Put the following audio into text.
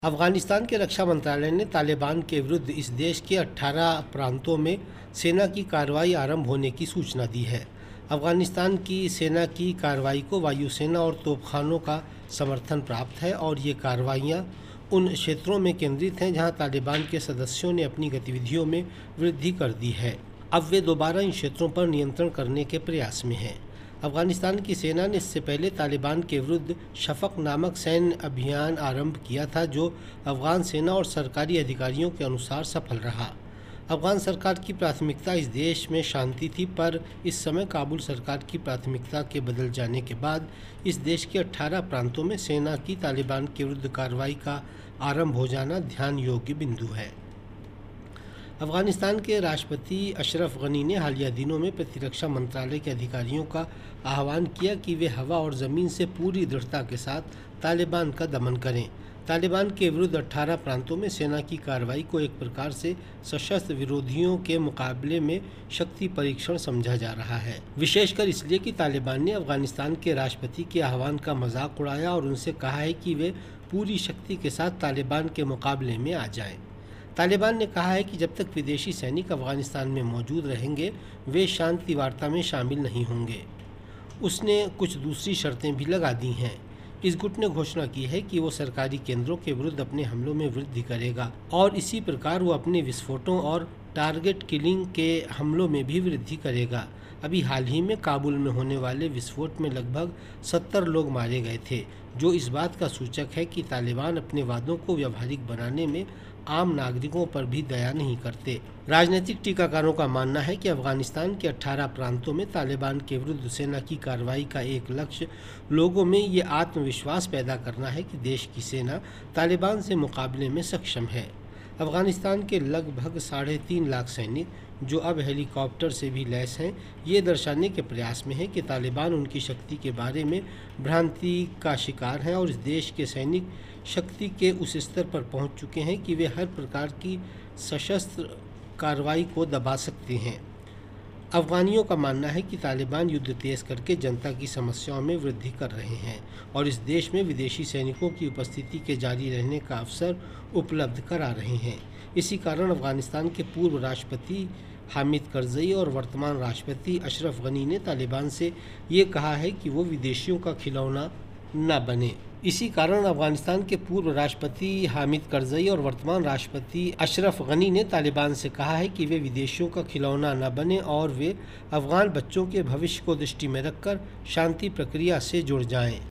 अफगानिस्तान के रक्षा मंत्रालय ने तालिबान के विरुद्ध इस देश के 18 प्रांतों में सेना की कार्रवाई आरंभ होने की सूचना दी है। अफगानिस्तान की सेना की कार्रवाई को वायुसेना और तोपखानों का समर्थन प्राप्त है और ये कार्रवाइयाँ उन क्षेत्रों में केंद्रित हैं जहां तालिबान के सदस्यों ने अपनी गतिविधियों में वृद्धि कर दी है। अब वे दोबारा इन क्षेत्रों पर नियंत्रण करने के प्रयास में हैं। अफगानिस्तान की सेना ने इससे पहले तालिबान के विरुद्ध शफक नामक सैन्य अभियान आरंभ किया था, जो अफगान सेना और सरकारी अधिकारियों के अनुसार सफल रहा। अफगान सरकार की प्राथमिकता इस देश में शांति थी, पर इस समय काबुल सरकार की प्राथमिकता के बदल जाने के बाद इस देश के 18 प्रांतों में सेना की तालिबान के विरुद्ध कार्रवाई का आरंभ हो जाना ध्यान योग्य बिंदु है। अफगानिस्तान के राष्ट्रपति अशरफ गनी ने हालिया दिनों में प्रतिरक्षा मंत्रालय के अधिकारियों का आह्वान किया कि वे हवा और ज़मीन से पूरी दृढ़ता के साथ तालिबान का दमन करें। तालिबान के विरुद्ध 18 प्रांतों में सेना की कार्रवाई को एक प्रकार से सशस्त्र विरोधियों के मुकाबले में शक्ति परीक्षण समझा जा रहा है, विशेषकर इसलिए कि तालिबान ने अफगानिस्तान के राष्ट्रपति के आह्वान का मजाक उड़ाया और उनसे कहा है कि वे पूरी शक्ति के साथ तालिबान के मुकाबले में आ जाएं। तालिबान ने कहा है कि जब तक विदेशी सैनिक अफगानिस्तान में मौजूद रहेंगे वे शांति वार्ता में शामिल नहीं होंगे। उसने कुछ दूसरी शर्तें भी लगा दी हैं। इस गुट ने घोषणा की है कि वो सरकारी केंद्रों के विरुद्ध अपने हमलों में वृद्धि करेगा और इसी प्रकार वो अपने विस्फोटों और टारगेट किलिंग के हमलों में भी वृद्धि करेगा। अभी हाल ही में काबुल में होने वाले विस्फोट में लगभग 70 लोग मारे गए थे, जो इस बात का सूचक है कि तालिबान अपने वादों को व्यावहारिक बनाने में आम नागरिकों पर भी दया नहीं करते। राजनीतिक टीकाकारों का मानना है कि अफगानिस्तान के 18 प्रांतों में तालिबान के विरुद्ध सेना की कार्रवाई का एक लक्ष्य लोगों में ये आत्मविश्वास पैदा करना है कि देश की सेना तालिबान से मुकाबले में सक्षम है। अफगानिस्तान के लगभग 3.5 लाख सैनिक, जो अब हेलीकॉप्टर से भी लैस हैं, ये दर्शाने के प्रयास में है कि तालिबान उनकी शक्ति के बारे में भ्रांति का शिकार हैं और इस देश के सैनिक शक्ति के उस स्तर पर पहुंच चुके हैं कि वे हर प्रकार की सशस्त्र कार्रवाई को दबा सकते हैं। अफगानियों का मानना है कि तालिबान युद्ध तेज करके जनता की समस्याओं में वृद्धि कर रहे हैं और इस देश में विदेशी सैनिकों की उपस्थिति के जारी रहने का अवसर उपलब्ध करा रहे हैं। इसी कारण अफगानिस्तान के पूर्व राष्ट्रपति हामिद करज़ई और वर्तमान राष्ट्रपति अशरफ गनी ने तालिबान से ये कहा है कि वो विदेशियों का खिलौना न बने। इसी कारण अफगानिस्तान के पूर्व राष्ट्रपति हामिद करज़ई और वर्तमान राष्ट्रपति अशरफ गनी ने तालिबान से कहा है कि वे विदेशियों का खिलौना न बने और वे अफगान बच्चों के भविष्य को दृष्टि में रखकर शांति प्रक्रिया से जुड़ जाएं।